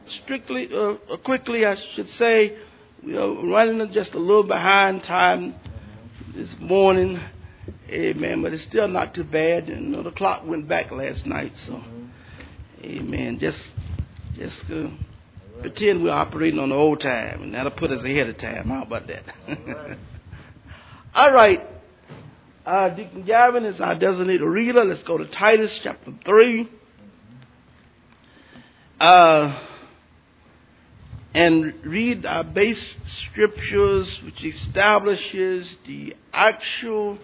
quickly, I should say, we are running just a little behind time this morning. Amen. But it's still not too bad. The clock went back last night, so amen. Just pretend we're operating on the old time, and that'll put us ahead of time. How about that? All right. Deacon Gavin is our designated reader. Let's go to Titus chapter 3. And read our base scriptures, which establishes the actual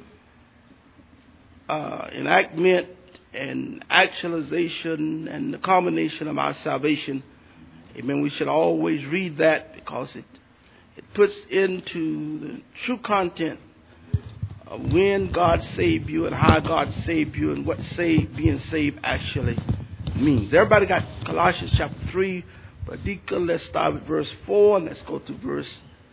enactment and actualization and the culmination of our salvation. Amen. We should always read that because it puts into the true content of when God saved you and how God saved you and what being saved actually means. Everybody got Colossians chapter 3. But Deacon, let's start with verse 4 and let's go to verse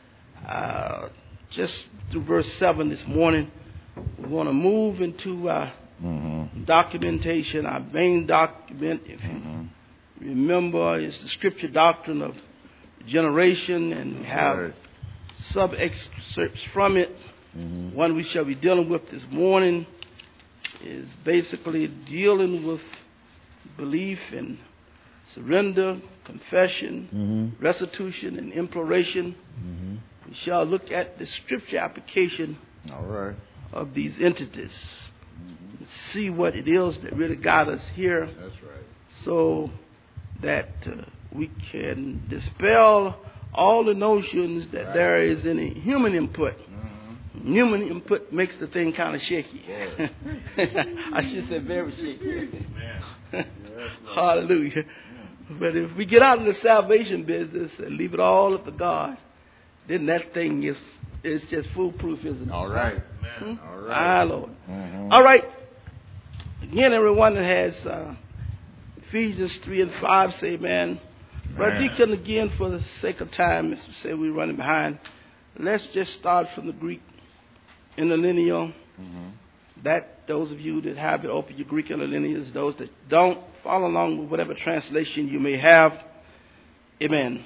7 this morning. We want to move into documentation. Our main document, if you remember, is the scripture doctrine of generation, and we have sub-excerpts from it. One we shall be dealing with this morning is basically dealing with belief and surrender, confession, restitution, and imploration. We shall look at the scripture application of these entities and see what it is that really got us here. That's right. So that we can dispel all the notions that there is any human input. Human input makes the thing kind of shaky. I should say very shaky. Hallelujah. But if we get out of the salvation business and leave it all up to God, then that thing is just foolproof, isn't it? All right. All right. Lord. All right. Again, everyone that has Ephesians 3 and 5, say amen. But Deacon, again, for the sake of time, as we say, we're running behind. Let's just start from the Greek interlinear. That those of you that have it, open your Greek interlinears. Those that don't, follow along with whatever translation you may have. Amen.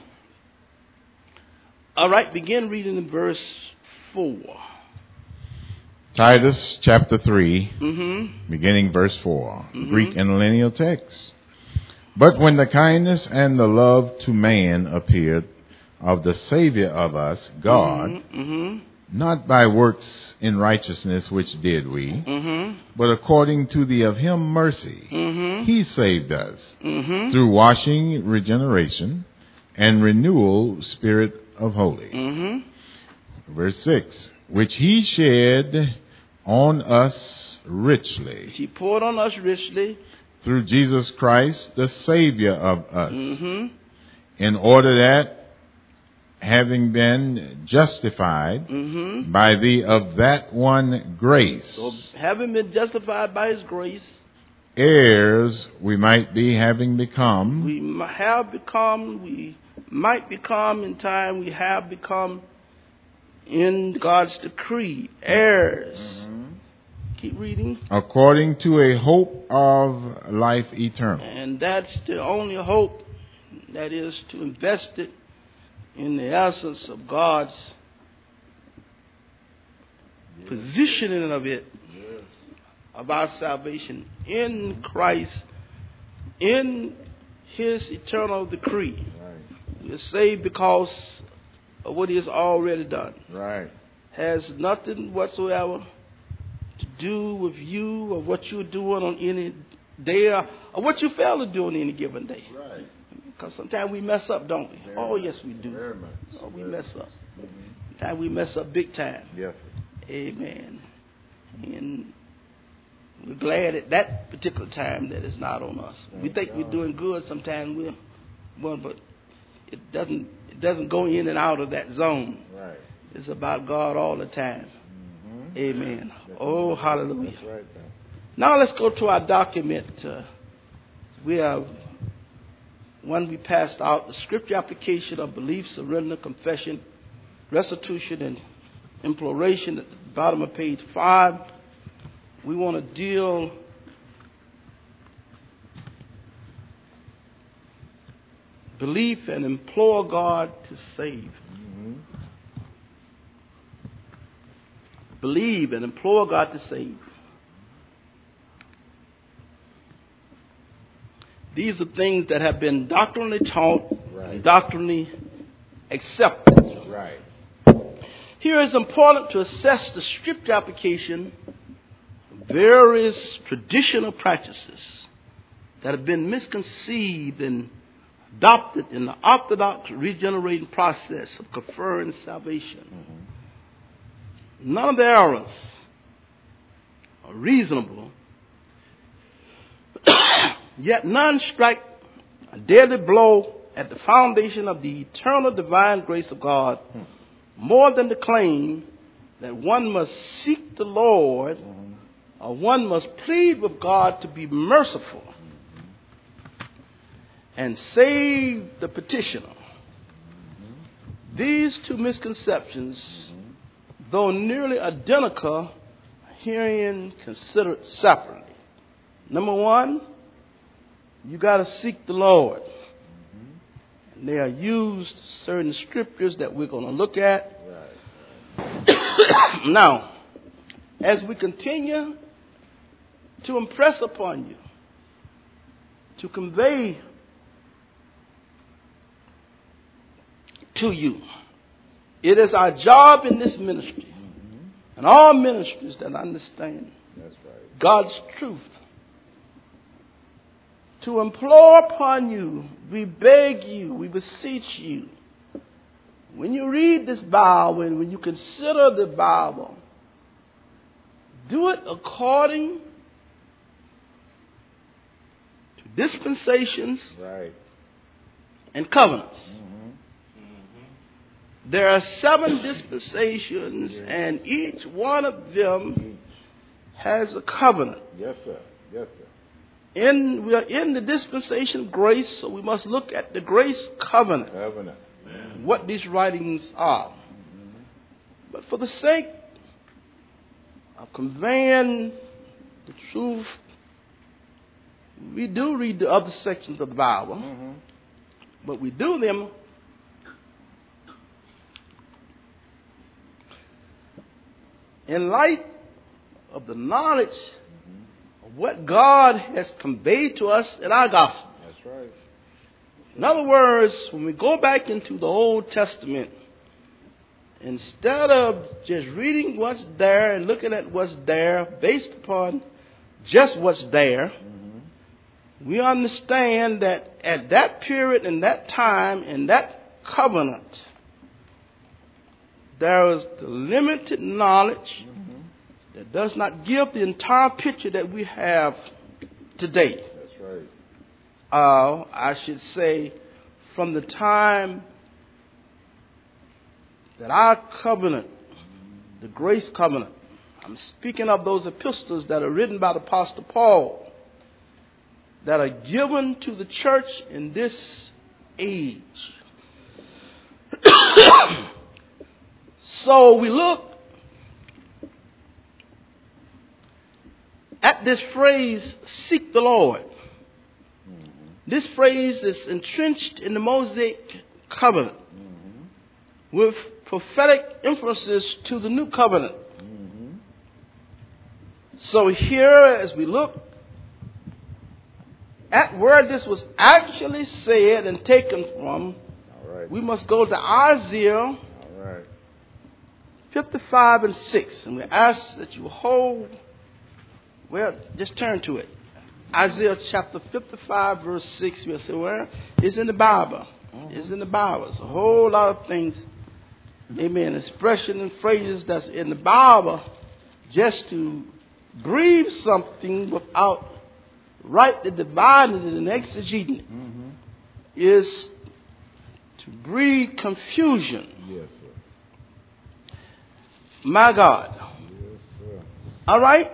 All right, begin reading in verse 4. Titus chapter 3, beginning verse 4. Greek interlinear text. But when the kindness and the love to man appeared of the Savior of us, God, not by works in righteousness which did we, but according to the of him mercy, he saved us through washing, regeneration, and renewal spirit of holy. Verse 6, which he shed on us richly. He poured on us richly. Through Jesus Christ, the Savior of us, in order that, having been justified by the of that one grace. So having been justified by his grace, heirs we might be, having become. We might become in time, we have become in God's decree, heirs. Keep reading. According to a hope of life eternal. And that's the only hope, that is to invest it in the essence of God's positioning of it, of our salvation in Christ, in his eternal decree. We're saved because of what he has already done. Has nothing whatsoever to do with you or what you're doing on any day or what you fail to do on any given day. Because sometimes we mess up, don't we? Yes, we do. We mess up. Sometimes we mess up big time. Amen. And we're glad at that particular time that it's not on us. We think we're doing good. Sometimes but it doesn't go in and out of that zone. It's about God all the time. Amen. Oh, hallelujah. Now let's go to our document. We have one we passed out, the scripture application of belief, surrender, confession, restitution, and imploration at the bottom of page 5. We want to deal belief and implore God to save. Believe and implore God to save. These are things that have been doctrinally taught, and doctrinally accepted. Right. Here it's important to assess the scripture application of various traditional practices that have been misconceived and adopted in the orthodox regenerating process of conferring salvation. None of the errors are reasonable, yet none strike a deadly blow at the foundation of the eternal divine grace of God more than the claim that one must seek the Lord or one must plead with God to be merciful and save the petitioner. These two misconceptions, though nearly identical, are herein considered separately. Number one, you got to seek the Lord. And they are used certain scriptures that we're going to look at. Now, as we continue to impress upon you, to convey to you, it is our job in this ministry, and all ministries that understand God's truth, to implore upon you, we beg you, we beseech you, when you read this Bible and when you consider the Bible, do it according to dispensations and covenants. There are 7 dispensations, and each one of them has a covenant. Yes, sir. Yes, sir. We are in the dispensation of grace, so we must look at the grace covenant. What these writings are. But for the sake of conveying the truth, we do read the other sections of the Bible, but we do them in light of the knowledge of what God has conveyed to us in our gospel. That's right. In other words, when we go back into the Old Testament, instead of just reading what's there and looking at what's there based upon just what's there, we understand that at that period and that time in that covenant, there is the limited knowledge that does not give the entire picture that we have today. That's right. I should say, from the time that our covenant, the grace covenant, I'm speaking of those epistles that are written by the Apostle Paul, that are given to the church in this age. So we look at this phrase, seek the Lord. This phrase is entrenched in the Mosaic covenant with prophetic emphasis to the new covenant. So here, as we look at where this was actually said and taken from, we must go to Isaiah 55 and 6. And we ask that you hold, well, just turn to it. Isaiah chapter 55, verse 6. We'll say, where? It's in the Bible. It's in the Bible. It's a whole lot of things, amen, expression and phrases that's in the Bible just to breathe something without rightly dividing it and exegeting it is to breed confusion. Yes, sir. My God. Yes, sir. All right?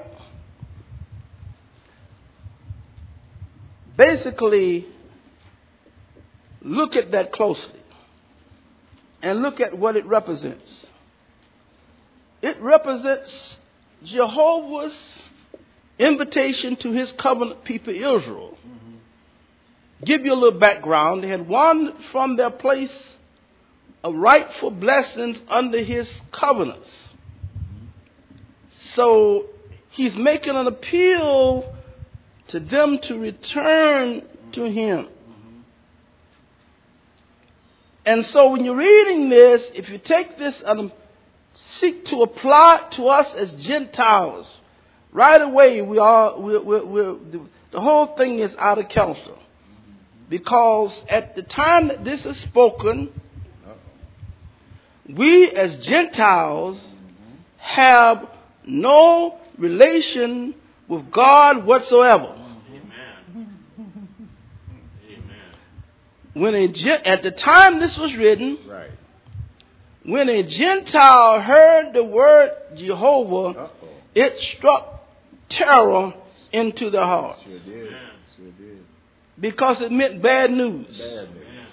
Basically, look at that closely and look at what it represents. It represents Jehovah's invitation to his covenant people Israel give you a little background. They had wandered from their place of rightful blessings under his covenants. So he's making an appeal to them to return to him. And so when you're reading this, if you take this and seek to apply it to us as Gentiles, right away the whole thing is out of kilter. Because at the time that this is spoken, we as Gentiles have no relation with God whatsoever. At the time this was written, Right. when a Gentile heard the word Jehovah, it struck terror into their hearts. Sure did. Sure did. Because it meant bad news. Bad news.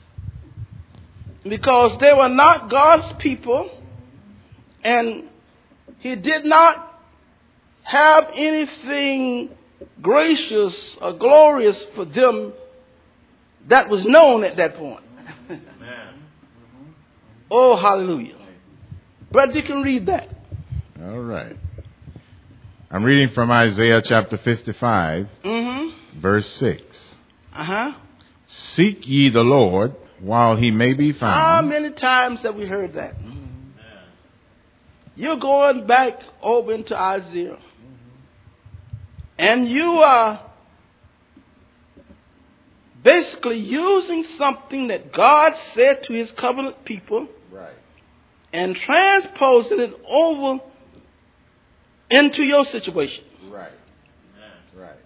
Because they were not God's people, and he did not have anything gracious or glorious for them that was known at that point. Oh, hallelujah. Brother, you can read that. All right. I'm reading from Isaiah chapter 55, verse 6. Seek ye the Lord while he may be found. How many times have we heard that? You're going back over into Isaiah. And you are basically using something that God said to his covenant people, Right. and transposing it over into your situation. Right. Right.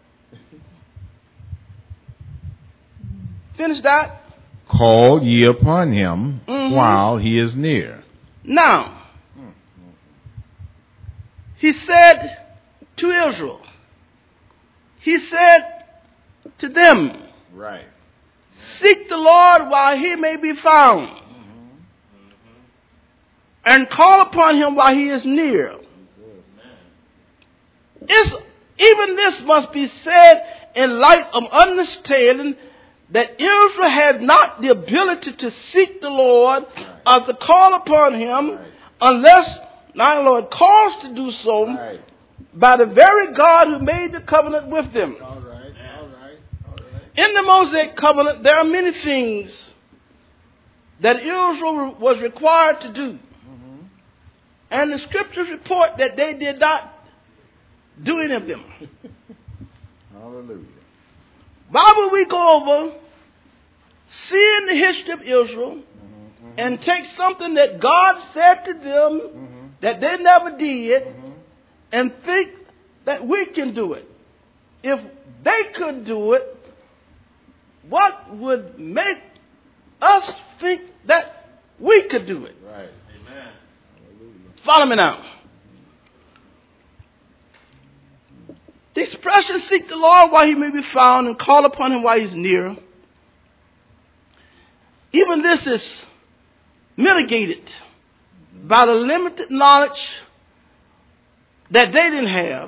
Finish that. Call ye upon him while he is near. Now, he said to Israel, he said to them, Right. seek the Lord while he may be found, and call upon him while he is near. Even this must be said in light of understanding that Israel had not the ability to seek the Lord or to call upon him unless our Lord calls to do so by the very God who made the covenant with them. All right. In the Mosaic covenant, there are many things that Israel was required to do. And the scriptures report that they did not do any of them. Hallelujah. Bible we go over, seeing the history of Israel, and take something that God said to them that they never did, and think that we can do it. If they could do it, what would make us think that we could do it? Right. Amen. Follow me now. The expression, seek the Lord while he may be found and call upon him while he's near. Even this is mitigated by the limited knowledge that they didn't have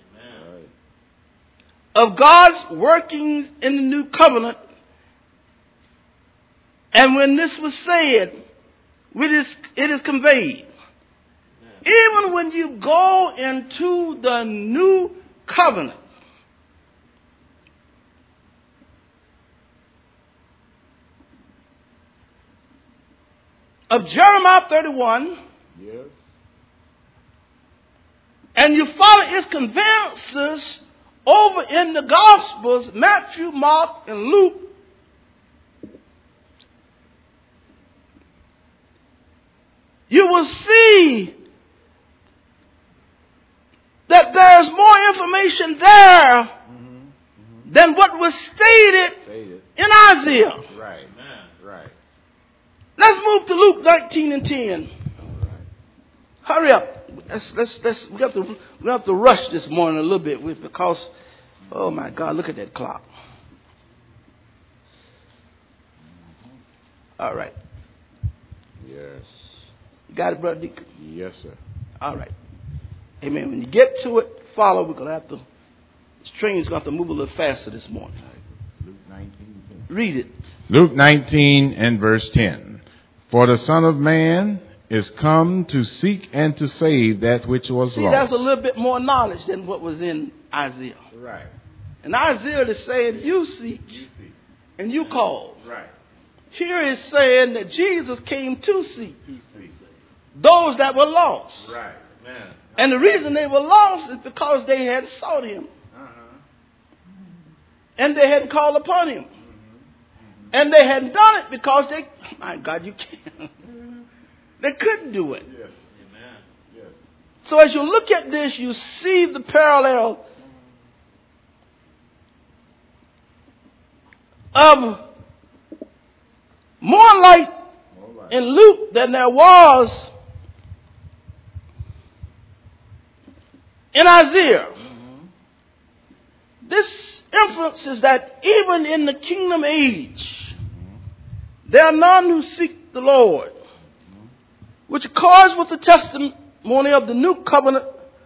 of God's workings in the new covenant. And when this was said, it is conveyed. Even when you go into the new covenant, of Jeremiah 31, Yes. and you follow its conveyances over in the Gospels, Matthew, Mark, and Luke, you will see that there's more information there than what was stated in Isaiah. Right. Right. Let's move to Luke 19 and 10. Hurry up. We have to rush this morning a little bit because, oh my God, look at that clock. All right. Yes. You got it, Brother Deacon? Yes, sir. All right. Amen. When you get to it, follow. We're going to have to, this train's going to have to move a little faster this morning. Luke 19:10. Read it. Luke 19 and verse 10. For the Son of Man is come to seek and to save that which was See, lost. that's a little bit more knowledge than what was in Isaiah. Right. And Isaiah is saying, you seek and you call. Right. Here is saying that Jesus came to seek those that were lost. Right. Man. And the reason they were lost is because they had sought him. And they had called upon him. And they had done it because they, my God, you can't. They couldn't do it. Yes. Amen. Yes. So as you look at this, you see the parallel of more light in Luke than there was in Isaiah. This inference is that even in the kingdom age, there are none who seek the Lord, which accords with the testimony of the new covenant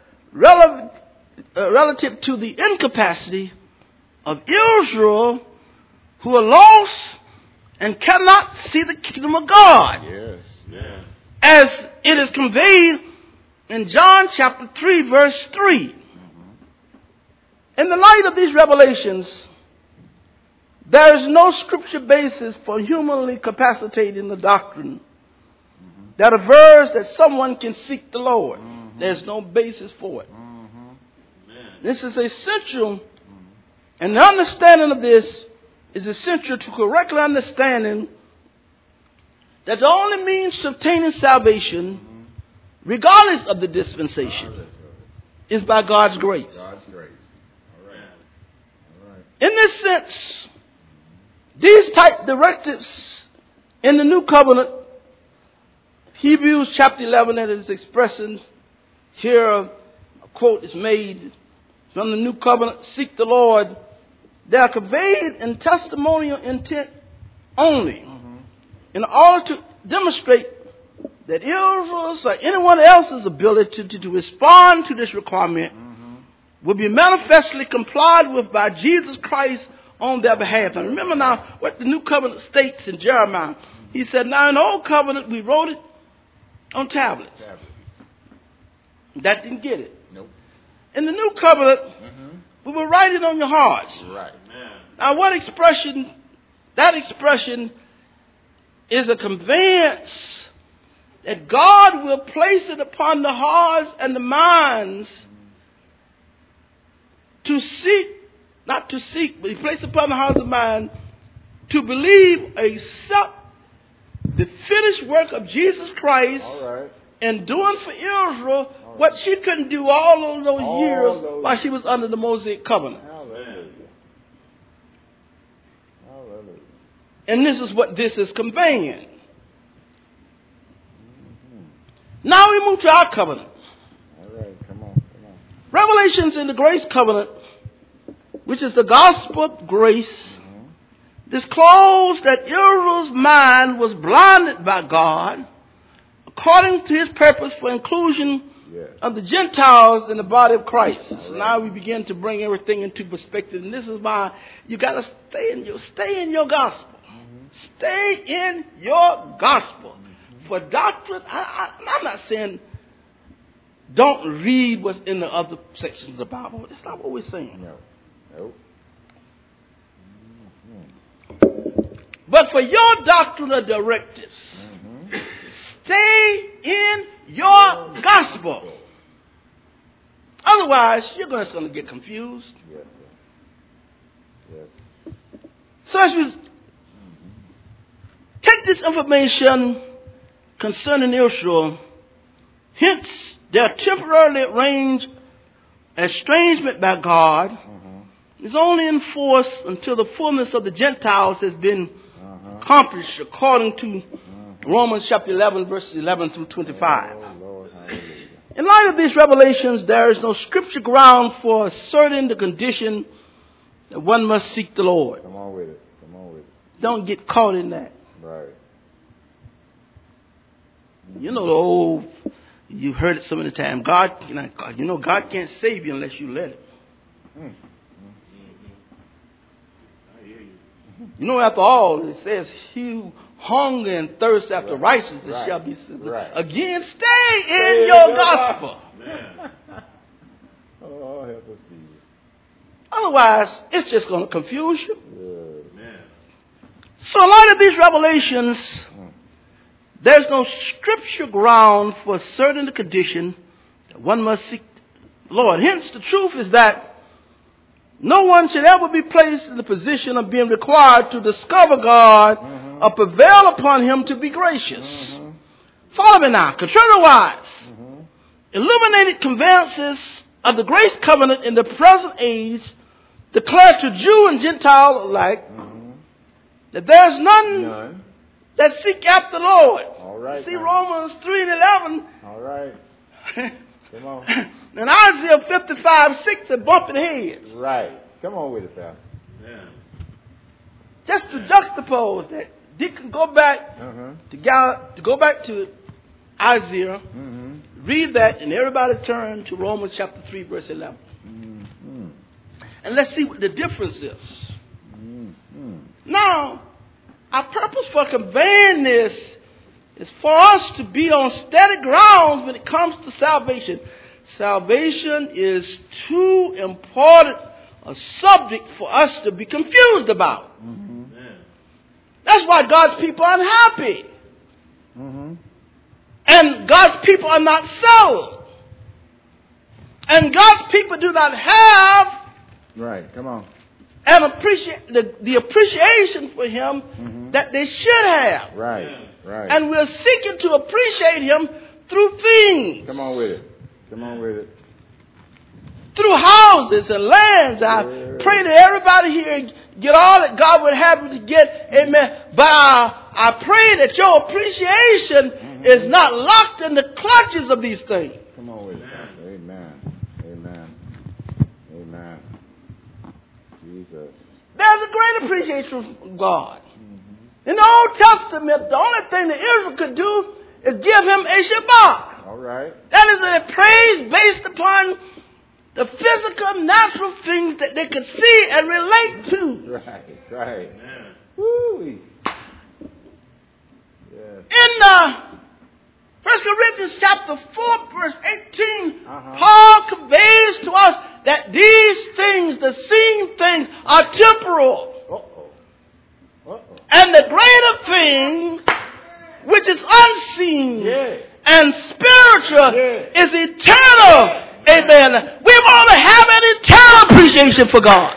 relative to the incapacity of Israel, who are lost and cannot see the kingdom of God. Yes. Yes. As it is conveyed in John chapter 3, verse 3. In the light of these revelations, there is no scripture basis for humanly capacitating the doctrine that avers that someone can seek the Lord. There's no basis for it. This is essential, and the understanding of this is essential to correctly understanding that the only means to obtaining salvation, regardless of the dispensation, is by God's grace. God's grace. All right. All right. In this sense, these type directives in the new covenant, Hebrews chapter 11, that is expressing here, a quote is made from the new covenant, seek the Lord. They are conveyed in testimonial intent only in order to demonstrate that Israel's or anyone else's ability to respond to this requirement will be manifestly complied with by Jesus Christ on their behalf. And remember now what the new covenant states in Jeremiah. He said, now in the old covenant we wrote it on tablets. That didn't get it. Nope. In the new covenant, we will write it on your hearts. Right. Now what expression? That expression is a conveyance that God will place it upon the hearts and the minds to seek, not to seek, but he placed upon the hearts and mind to believe, accept the finished work of Jesus Christ and doing for Israel what she couldn't do all of those years while she was under the Mosaic covenant. And this is what this is conveying. Now we move to our covenant. All right, come on. Revelations in the grace covenant, which is the gospel of grace, disclosed that Israel's mind was blinded by God according to his purpose for inclusion of the Gentiles in the body of Christ. So now we begin to bring everything into perspective. And this is why you got to stay in your gospel. Stay in your gospel. For doctrine, I'm not saying don't read what's in the other sections of the Bible. That's not what we're saying. No. But for your doctrinal directives, stay in your gospel. Otherwise, you're just going to get confused. Yes. So as we take this information concerning Israel, hence their temporarily arranged estrangement by God is only enforced until the fullness of the Gentiles has been accomplished according to Romans chapter 11 verses 11 through 25. In light of these revelations, there is no scripture ground for asserting the condition that one must seek the Lord. Come on with it. Don't get caught in that. Right. You know the old, you've heard it so many times, God can't save you unless you let it. I hear you. You know, after all, it says, he who hunger and thirst after righteousness shall be saved. Again, stay in your gospel. Oh, help us, Jesus. Otherwise, it's just going to confuse you. So in light of these revelations, there's no scripture ground for asserting the condition that one must seek the Lord. Hence, the truth is that no one should ever be placed in the position of being required to discover God or prevail upon him to be gracious. Follow me now. Contrariwise, illuminated conveyances of the grace covenant in the present age declare to Jew and Gentile alike that there's none that seek after the Lord. All right. See Romans 3:11. All right. Come on. And Isaiah 55:6 are bumping heads. Right. Come on with it, Pastor. Yeah. Just to juxtapose that, Deacon, go back to go back to Isaiah. Read that, and everybody turn to Romans chapter 3, verse 11. And let's see what the difference is. Now, our purpose for conveying this is for us to be on steady grounds when it comes to salvation. Salvation is too important a subject for us to be confused about. That's why God's people are unhappy. And God's people are not settled. And God's people do not have Come on. and appreciate the appreciation for him that they should have. Right. And we're seeking to appreciate him through things. Come on with it. Come on with it. Through houses and lands. I pray that everybody here get all that God would have you to get. Amen. But I pray that your appreciation is not locked in the clutches of these things. Come on with it. Amen. Amen. Amen. Jesus. There's a great appreciation from God. In the Old Testament, the only thing that Israel could do is give him a Shabbat. All right. That is a praise based upon the physical, natural things that they could see and relate to. Right. Woo. Yes. In 1 Corinthians chapter 4, verse 18, Paul conveys to us that these things, the seen things, are temporal. And the greater thing, which is unseen and spiritual, is eternal. Amen. We want to have an eternal appreciation for God.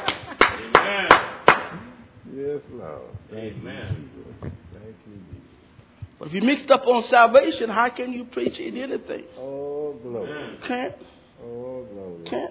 Yes, Lord. Amen. Thank you, Jesus. But if you're mixed up on salvation, how can you appreciate anything? Oh, glory. You can't. Oh, glory. Can't.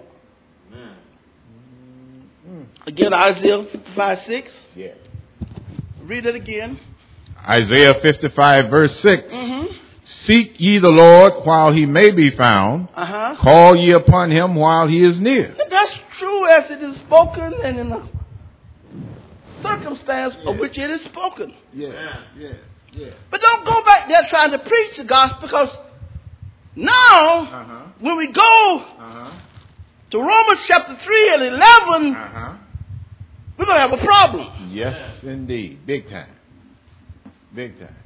Again, Isaiah 55:6. Yeah. Read it again. Isaiah 55, verse 6. Seek ye the Lord while he may be found. Call ye upon him while he is near. That's true as it is spoken and in the circumstance of which it is spoken. Yeah. But don't go back there trying to preach the gospel, because now when we go to Romans chapter 3 and 11, we're going to have a problem. Yes, indeed. Big time. Big time.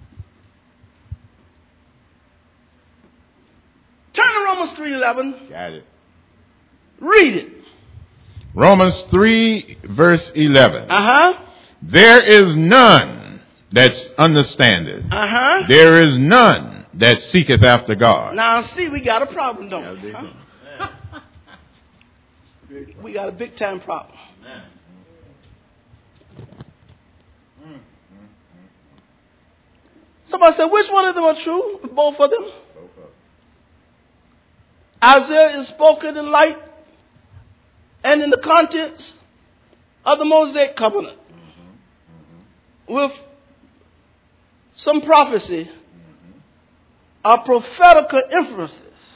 Turn to Romans 3:11. Got it. Read it. Romans 3, verse 11. Uh-huh. There is none that understandeth. Uh-huh. There is none that seeketh after God. Now, see, we got a problem, don't we? Huh? We got a big time problem. Somebody said, which one of them are true? Both of them. Isaiah is spoken in light and in the contents of the Mosaic covenant with some prophecy or prophetical inferences.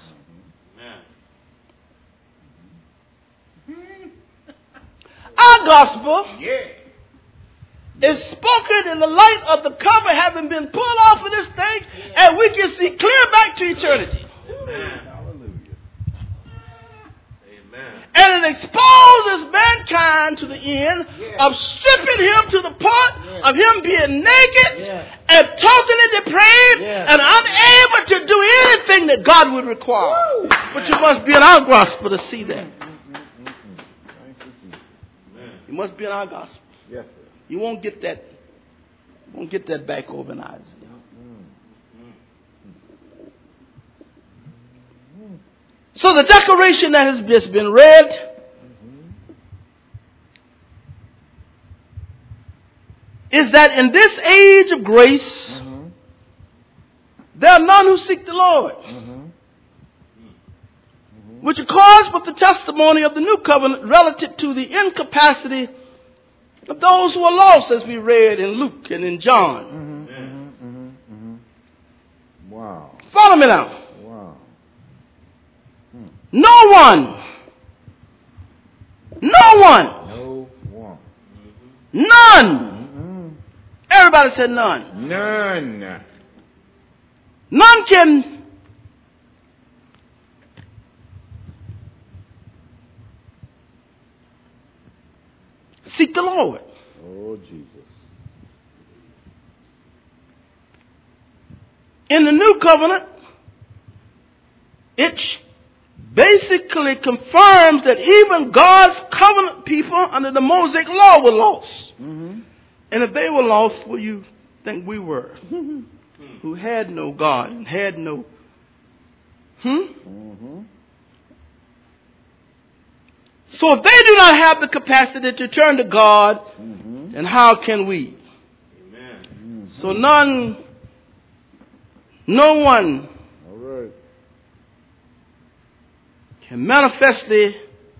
Our gospel is spoken in the light of the cover having been pulled off of this thing, and we can see clear back to eternity. Amen. Hallelujah. Amen. And it exposes mankind to the end of stripping him to the point of him being naked and totally depraved and unable to do anything that God would require. But you must be in our gospel to see that. You must be in our gospel. Yes, sir. You won't get that. Won't get that back over in Isaiah. So the declaration that has just been read is that in this age of grace, there are none who seek the Lord. Which accords with the testimony of the new covenant relative to the incapacity of those who are lost, as we read in Luke and in John. Wow. Follow me now. Wow. No one. None. Everybody said none. None can seek the Lord. Oh, Jesus. In the new covenant, it basically confirms that even God's covenant people under the Mosaic law were lost. And if they were lost, what do you think we were? Who had no God and had no... So if they do not have the capacity to turn to God, then how can we? So no one can manifestly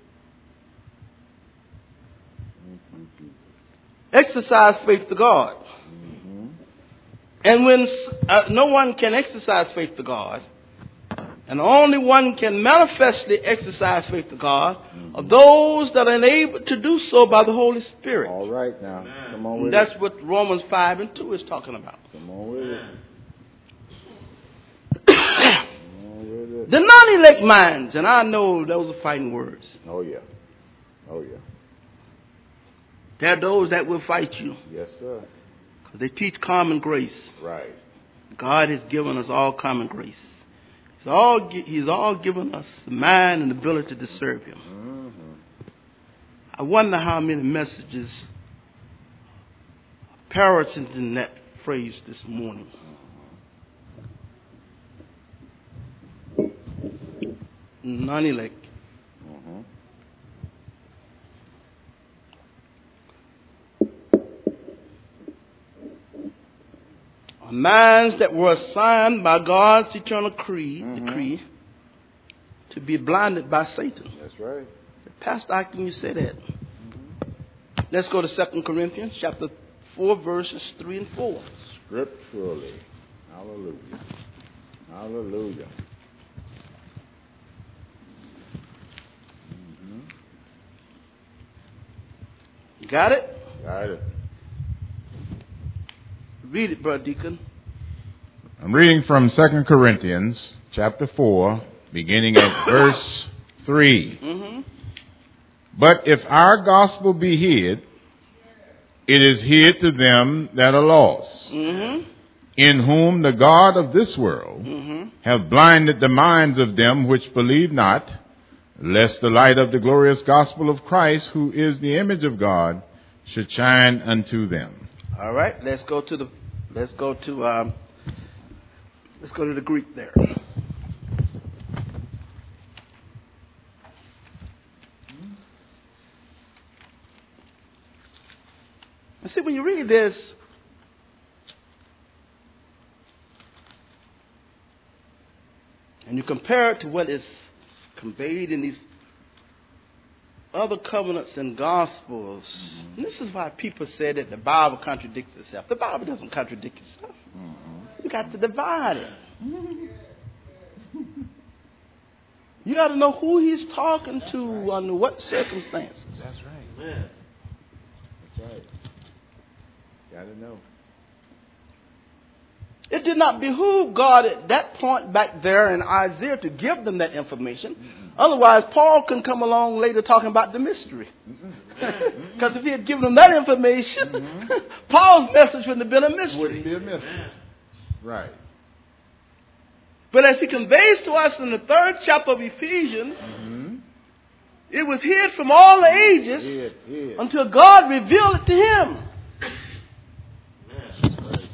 exercise faith to God. And when no one can exercise faith to God, and only one can manifestly exercise faith to God, are those that are enabled to do so by the Holy Spirit. All right now. Come on with That's what Romans 5 and 2 is talking about. Come on with it. The non-elect minds, and I know those are fighting words. Oh, yeah. There are those that will fight you. Yes, sir. Because they teach common grace. Right. God has given us all common grace. He's all given us the mind and ability to serve Him. I wonder how many messages are parroting that phrase this morning. Non-elect. Minds that were assigned by God's eternal decree to be blinded by Satan. That's right. Pastor, how can you say that? Let's go to 2 Corinthians chapter 4, verses 3 and 4. Scripturally. Hallelujah. Got it? Got it. Read it, Brother Deacon. I'm reading from 2 Corinthians chapter 4, beginning at verse 3. But if our gospel be hid, it is hid to them that are lost, in whom the God of this world hath blinded the minds of them which believe not, lest the light of the glorious gospel of Christ, who is the image of God, should shine unto them. All right, let's go to the Greek there. And see, when you read this, and you compare it to what is conveyed in these other covenants and gospels, and this is why people say that the Bible contradicts itself. The Bible doesn't contradict itself. You got to divide it. You got to know who he's talking to under what circumstances. That's right. Man. That's right. Got to know. It did not behoove God at that point back there in Isaiah to give them that information, Otherwise, Paul can come along later talking about the mystery. Because if he had given them that information, Paul's message wouldn't have been a mystery. Wouldn't be a mystery. Right. But as he conveys to us in the 3rd chapter of Ephesians, it was hid from all the ages until God revealed it to him. That's right.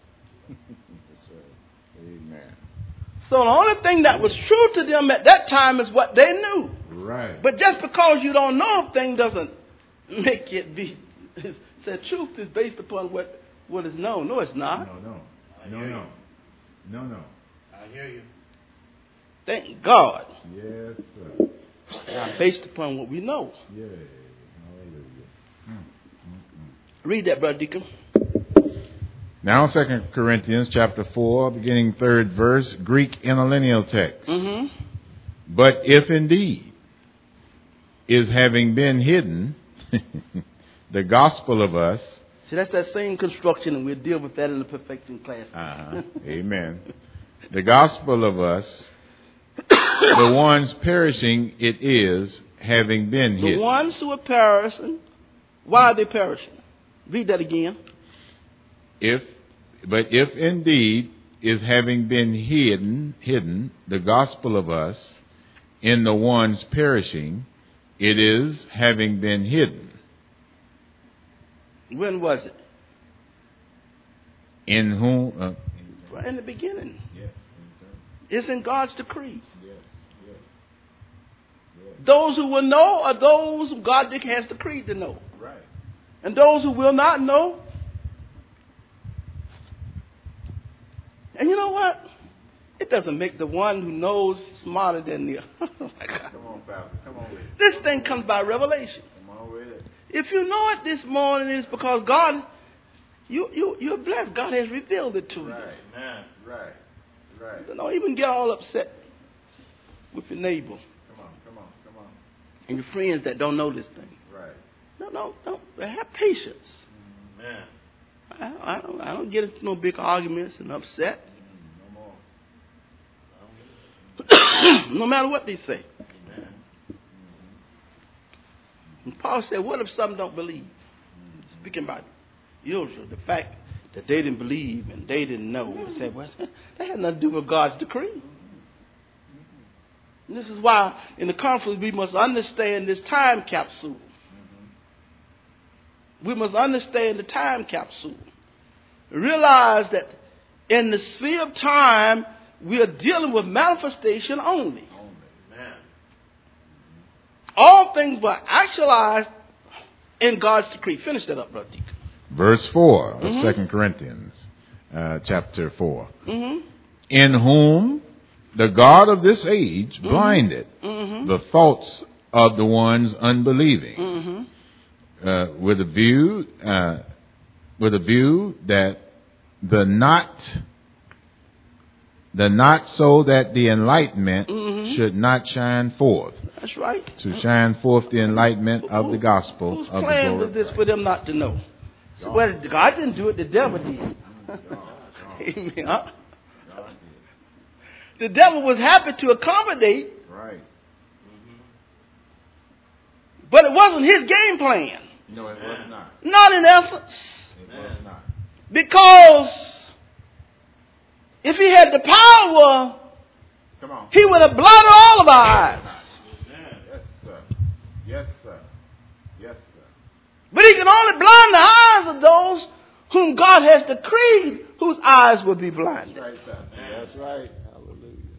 Amen. So the only thing that was true to them at that time is what they knew. Right. But just because you don't know a thing doesn't make it be. Said truth is based upon what is known. No, it's not. No. I hear you. Thank God. Yes, sir. Not based upon what we know. Yeah. Hallelujah. Read that, Brother Deacon. Now 2 Corinthians chapter 4, beginning 3rd verse, Greek interlineal text. But if indeed is having been hidden the gospel of us. See, that's that same construction, and we'll deal with that in the perfection class. Amen. The gospel of us, the ones perishing, it is having been hidden. The ones who are perishing, why are they perishing? Read that again. But if indeed is having been hidden the gospel of us in the ones perishing, it is having been hidden. When was it? In whom? In the beginning. Yes. It's in God's decree. Yes. Those who will know are those who God has decreed to know. Right. And those who will not know. And you know what? It doesn't make the one who knows smarter than the other. Oh my God. Come on, Pastor. Come on with it. This thing comes by revelation. Come on with it. If you know it this morning, it's because God, you're blessed. God has revealed it to you. Right. So don't even get all upset with your neighbor. Come on. And your friends that don't know this thing. Right. No. Have patience. Amen. I don't get into no big arguments and upset. No matter what they say. And Paul said, what if some don't believe? Speaking about Israel, the fact that they didn't believe and they didn't know. He said, well, that had nothing to do with God's decree. And this is why in the conference we must understand this time capsule. We must understand the time capsule. Realize that in the sphere of time, we are dealing with manifestation only. Amen. All things were actualized in God's decree. Finish that up, Brother Deacon. Verse 4 of 2 Corinthians chapter 4. In whom the God of this age blinded the thoughts of the ones unbelieving, with a view that the not so that the enlightenment should not shine forth. That's right. To shine forth the enlightenment of the gospel Whose of the plan glory was this of for them not to know? So, well, God didn't do it, the devil did. Amen. Huh? The devil was happy to accommodate. Right. But it wasn't his game plan. No, it was not. Not in essence. It was not. Because if he had the power, Come on. he would have blinded all of our eyes. Yes, sir. But he can only blind the eyes of those whom God has decreed whose eyes will be blinded. That's right, sir. That's right. Hallelujah.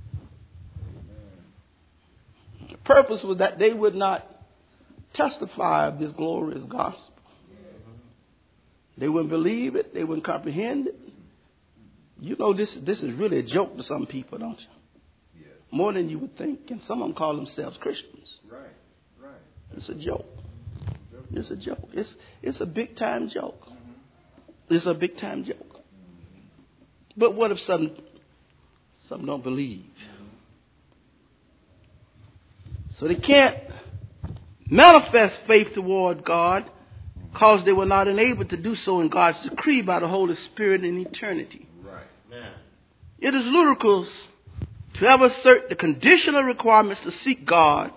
The purpose was that they would not testify of this glorious gospel. They wouldn't believe it. They wouldn't comprehend it. You know, this is really a joke to some people, don't you? Yes. More than you would think. And some of them call themselves Christians. Right. It's a joke. It's a joke. It's a big time joke. It's a big time joke. But what if some don't believe? So they can't manifest faith toward God because they were not enabled to do so in God's decree by the Holy Spirit in eternity. Right. Amen. It is ludicrous to ever assert the conditional requirements to seek God,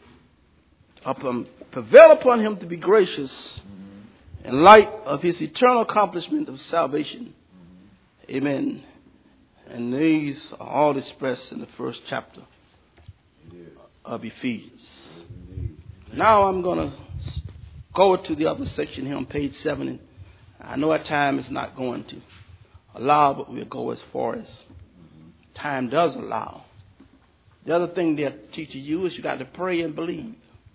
prevail upon him to be gracious in light of his eternal accomplishment of salvation. Amen. And these are all expressed in the first chapter of Ephesians. Now I'm going to go to the other section here on page 7. And I know our time is not going to allow, but we'll go as far as time does allow. The other thing they're teaching you is you got to pray and believe.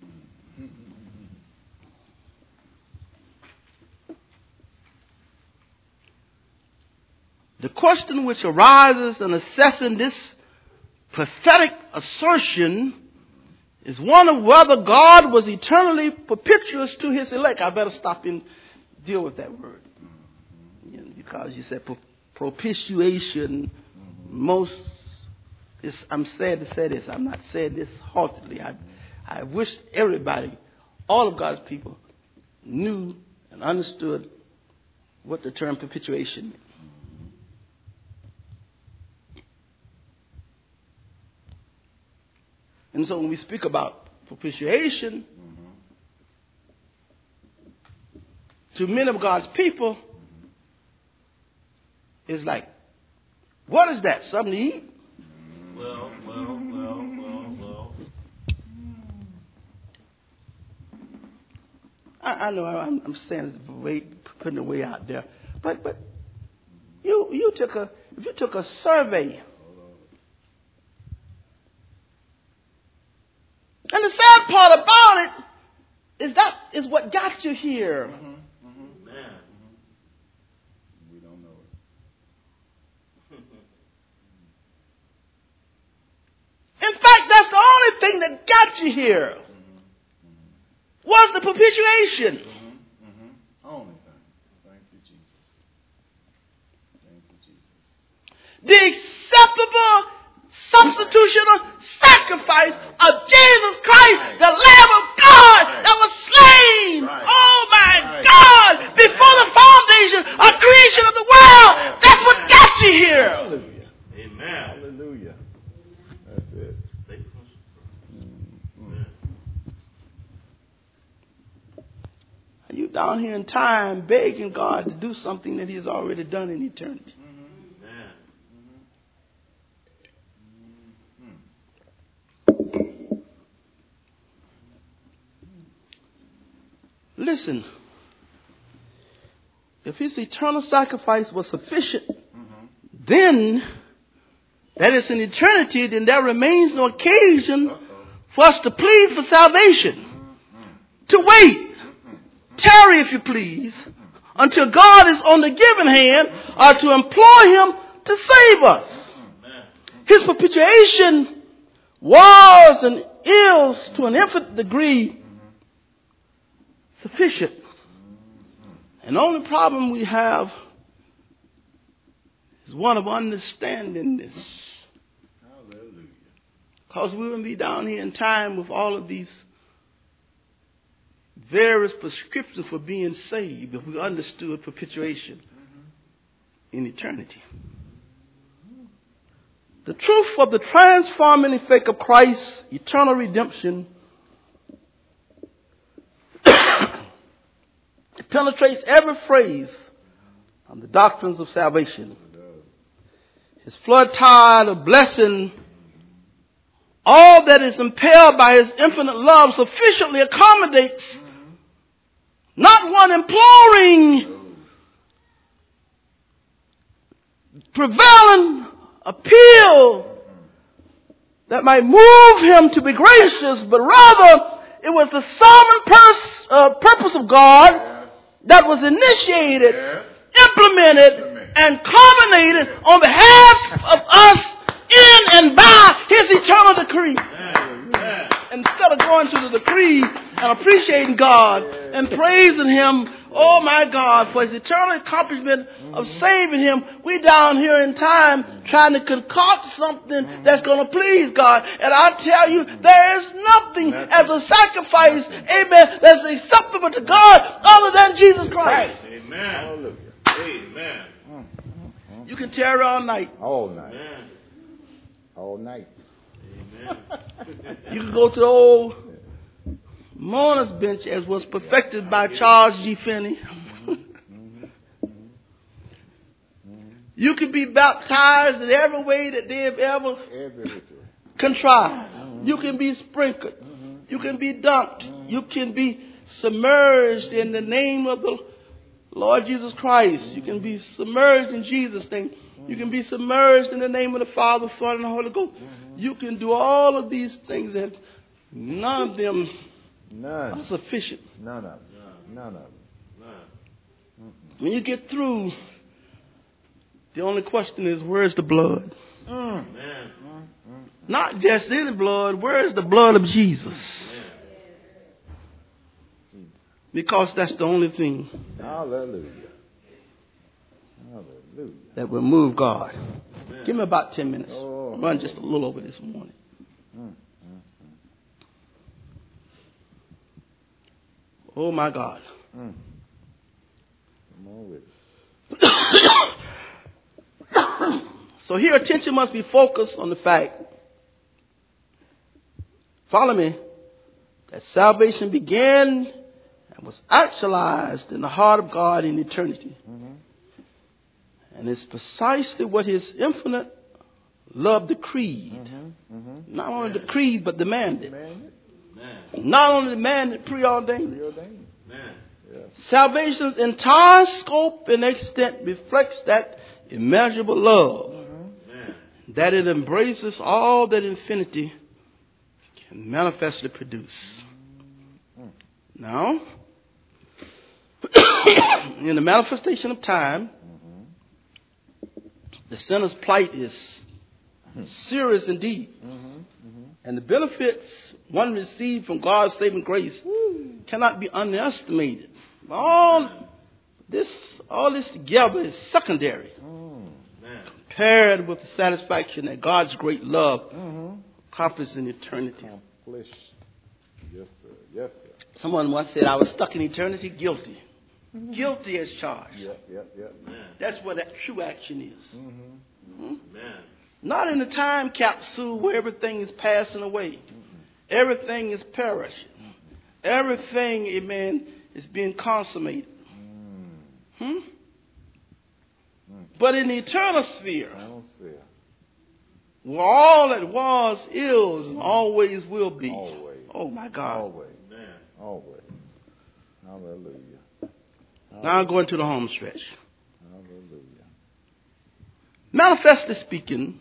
The question which arises in assessing this prophetic assertion is one of whether God was eternally propitious to his elect. I better stop and deal with that word. Because you said propitiation, I'm sad to say this. I'm not saying this haughtily. I wish everybody, all of God's people, knew and understood what the term propitiation meant. And so when we speak about propitiation, to many of God's people, it's like, what is that? Something to eat? Well. I know I'm saying it putting it way out there, but if you took a survey. And the sad part about it is that is what got you here. Man. We don't know it. In fact, that's the only thing that got you here. Was the propitiation. Only thing. Thank you, Jesus. Thank you, Jesus. The acceptable substitutional sacrifice of Jesus Christ, the Lamb of God that was slain. Oh my God! Before the foundation or creation of the world. That's what got you here. Hallelujah. Amen. Hallelujah. That's it. You down here in time begging God to do something that he has already done in eternity. Listen, if his eternal sacrifice was sufficient, then, that is in eternity, then there remains no occasion for us to plead for salvation. To wait, tarry if you please, until God is on the giving hand, or to implore him to save us. His propitiation was and is to an infinite degree sufficient. And the only problem we have is one of understanding this. Hallelujah. Because we wouldn't be down here in time with all of these various prescriptions for being saved if we understood propitiation in eternity. The truth of the transforming effect of Christ's eternal redemption penetrates every phrase of the doctrines of salvation. His flood tide of blessing, all that is impelled by his infinite love, sufficiently accommodates not one imploring, prevailing appeal that might move him to be gracious, but rather it was the sovereign purpose of God that was initiated, implemented, and culminated on behalf of us in and by his eternal decree. Instead of going to the decree and appreciating God and praising him, oh my God, for his eternal accomplishment of saving him, we down here in time trying to concoct something that's going to please God. And I tell you, there is nothing as a sacrifice, amen, that's acceptable to God other than Jesus Christ. All nights. Amen. You can go to the old mourner's bench as was perfected by Charles G. Finney. You can be baptized in every way that they have ever contrived. You can be sprinkled. You can be dunked. You can be submerged in the name of the Lord Jesus Christ. You can be submerged in Jesus' name. You can be submerged in the name of the Father, Son, and the Holy Ghost. You can do all of these things, and none of them are sufficient. None of them. When you get through, the only question is, where's the blood? Amen. Not just any blood. Where's the blood of Jesus? Because that's the only thing Hallelujah. Hallelujah. that will move God. Give me about 10 minutes. Run just a little over this morning. Oh, my God. Come on with it. So here attention must be focused on the fact, follow me, that salvation began and was actualized in the heart of God in eternity. And it's precisely what his infinite love decreed. Not only decreed, but demanded. Not only demanded, preordained. Salvation's entire scope and extent reflects that immeasurable love. That it embraces all that infinity can manifestly produce. Now, in the manifestation of time, the sinner's plight is serious indeed. And the benefits one receives from God's saving grace cannot be underestimated. All this together is secondary compared with the satisfaction that God's great love accomplishes in eternity. Yes, sir. Yes, sir. Someone once said, I was stuck in eternity guilty. Guilty as charged. Yep. That's what that true action is. Not in the time capsule where everything is passing away. Everything is perishing. Everything, amen, is being consummated. But in the eternal sphere, where all that was, is, and always will be. Always. Oh, my God. Always. Hallelujah. Now I'm going to the home stretch. Hallelujah. Manifestly speaking,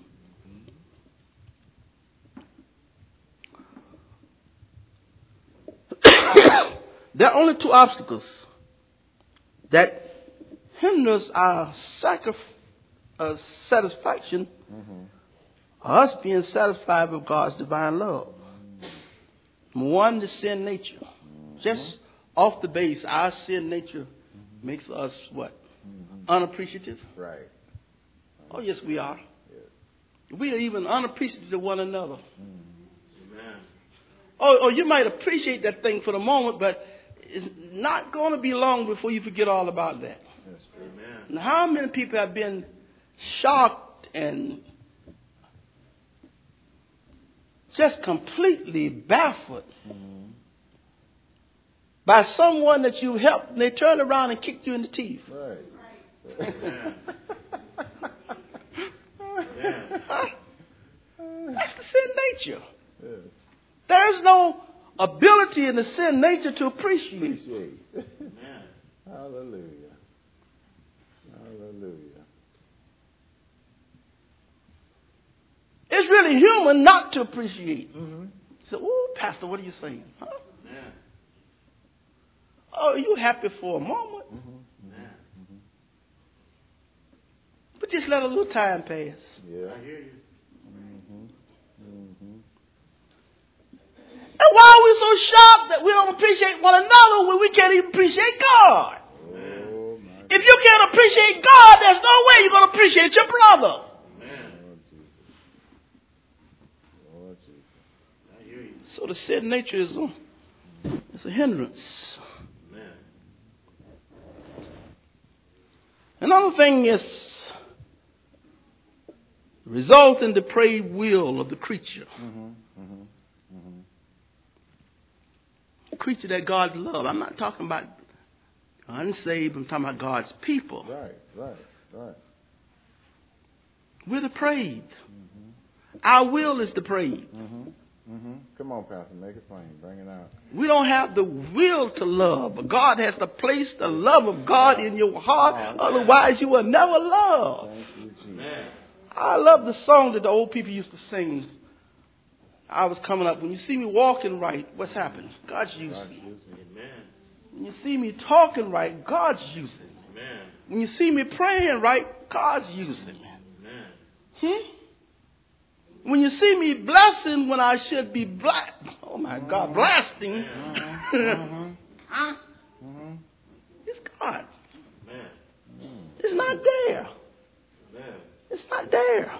there are only two obstacles that hinders our satisfaction, us being satisfied with God's divine love. One, the sin nature. Just off the base, our sin nature makes us what? Unappreciative. Right. Oh, yes, we are. Yes. We are even unappreciative of one another. Oh, you might appreciate that thing for the moment, but it's not going to be long before you forget all about that. That's true. And how many people have been shocked and just completely baffled by someone that you helped, and they turn around and kick you in the teeth? Right. That's the sin nature. Yes. There's no ability in the sin nature to appreciate. Hallelujah. Hallelujah. It's really human not to appreciate. So, oh, Pastor, what are you saying? Huh? Oh, you happy for a moment. But just let a little time pass. Yeah. I hear you. And why are we so shocked that we don't appreciate one another when we can't even appreciate God? Oh, my If you can't appreciate God, there's no way you're going to appreciate your brother. Lord Jesus. I hear you. So the sin nature is a hindrance. Another thing is result in the depraved will of the creature. The creature that God loves. I'm not talking about unsaved. I'm talking about God's people. Right. We're depraved. Our will is depraved. Come on, Pastor, make it plain. Bring it out. We don't have the will to love, but God has to place the love of God in your heart. Otherwise, you will never love. Thank you, Jesus. I love the song that the old people used to sing. I was coming up. When you see me walking right, what's happened? God's using me. When you see me talking right, God's using me. When you see me praying right, God's using me. When you see me blessing when I should be oh my God, blasting. It's God. It's not there. It's not there.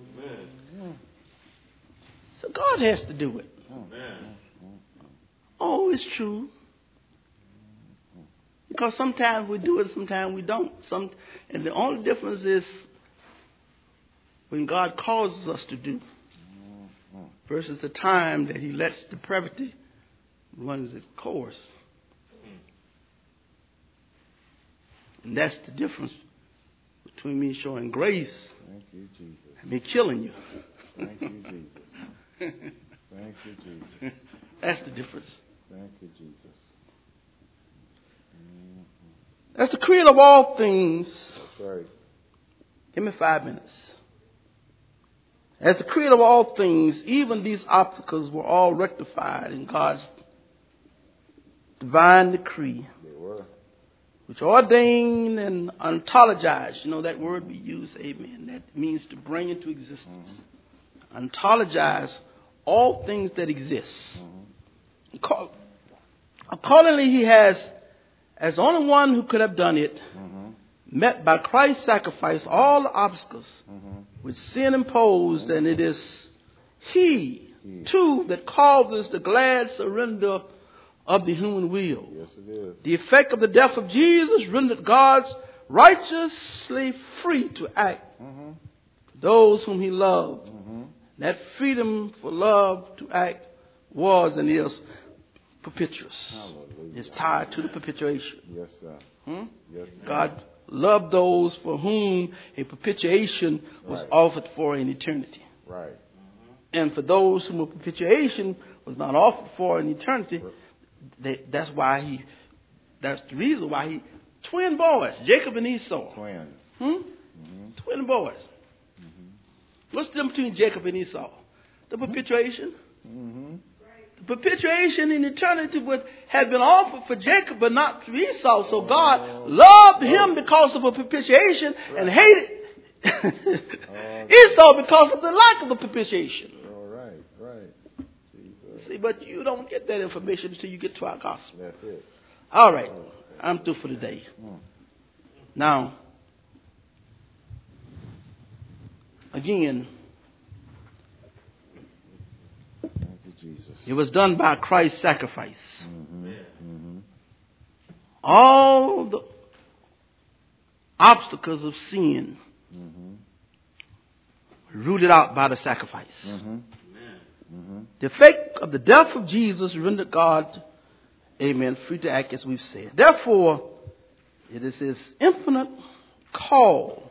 So God has to do it. Oh, it's true. Because sometimes we do it, sometimes we don't. And the only difference is when God causes us to do versus the time that he lets depravity run its course. And that's the difference between me showing grace and me killing you. Thank you, Jesus. Thank you, Jesus. That's the difference. Thank you, Jesus. That's the creator of all things. That's right. Give me 5 minutes. As the creator of all things, even these obstacles were all rectified in God's divine decree, They were. which ordained and ontologized. You know that word we use, amen. That means to bring into existence. Ontologize all things that exist. Accordingly, he has, as the only one who could have done it, met by Christ's sacrifice all the obstacles which sin imposed, and it is he too that causes the glad surrender of the human will. Yes, it is. The effect of the death of Jesus rendered God's righteously free to act for those whom he loved. That freedom for love to act was and is perpetuous. Hallelujah. It's tied to the perpetuation. Yes, sir. Yes, sir. God loved those for whom a perpetuation was offered for an eternity. Right. And for those whom a perpetuation was not offered for an eternity, that's the reason why he, twin boys, Jacob and Esau. Twins. Twin boys. What's the difference between Jacob and Esau? The perpetuation. The perpetuation in eternity had been offered for Jacob, but not to Esau. So God loved him because of a perpetuation and hated Esau because of the lack of a perpetuation. All right. Jesus. See, but you don't get that information until you get to our gospel. That's it. All right. I'm through for today. Now, again, Thank you, Jesus. it was done by Christ's sacrifice. All the obstacles of sin rooted out by the sacrifice. The effect of the death of Jesus rendered God, amen, free to act as we've said. Therefore, it is his infinite call,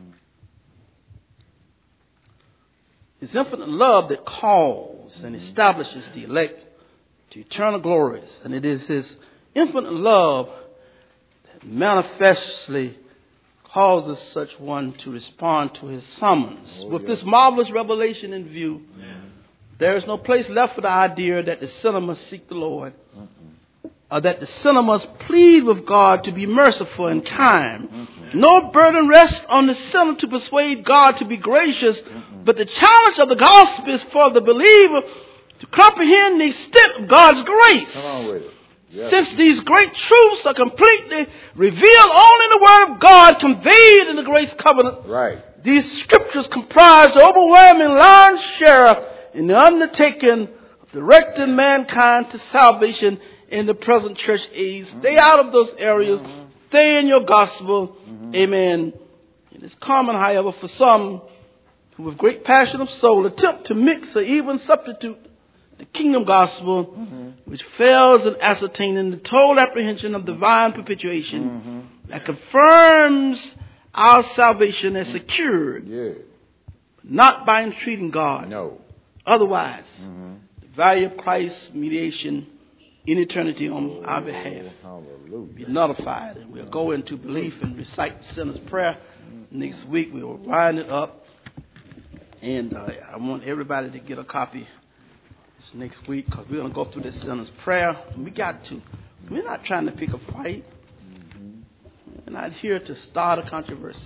his infinite love that calls and establishes the elect to eternal glories. And it is his infinite love that manifestly causes such one to respond to his summons. With this marvelous revelation in view, there is no place left for the idea that the sinner must seek the Lord, or that the sinner must plead with God to be merciful and kind. No burden rests on the sinner to persuade God to be gracious, but the challenge of the gospel is for the believer to comprehend the extent of God's grace. Come on with it. Yes. Since these great truths are completely revealed only in the Word of God conveyed in the grace covenant, Right. these scriptures comprise the overwhelming lion's share in the undertaking of directing mankind to salvation in the present church age. Stay out of those areas. Stay in your gospel. Amen. It is common, however, for some who with great passion of soul attempt to mix or even substitute the kingdom gospel, which fails in ascertaining the total apprehension of divine perpetuation that confirms our salvation as secured, not by entreating God. No. Otherwise, the value of Christ's mediation in eternity on our behalf be nullified. And we'll go into belief and recite the sinner's prayer. Next week we will wind it up. And I want everybody to get a copy this next week, because we're going to go through this sinner's prayer. We got to. We're not trying to pick a fight. We're not here to start a controversy.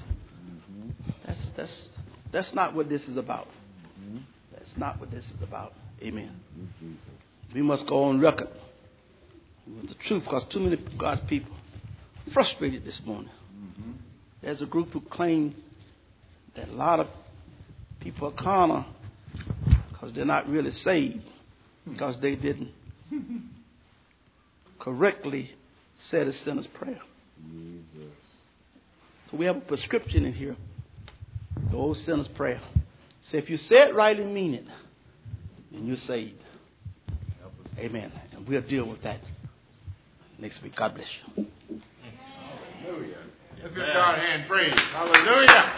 That's not what this is about. That's not what this is about. Amen. We must go on record with the truth, because too many of God's people are frustrated this morning. There's a group who claim that a lot of people are carnal because they're not really saved, because they didn't correctly say the sinner's prayer. So we have a prescription in here, the old sinner's prayer. So if you say it right and mean it, then you're saved. Amen. And we'll deal with that next week. God bless you. Hallelujah. Let's give God a hand praise. Hallelujah.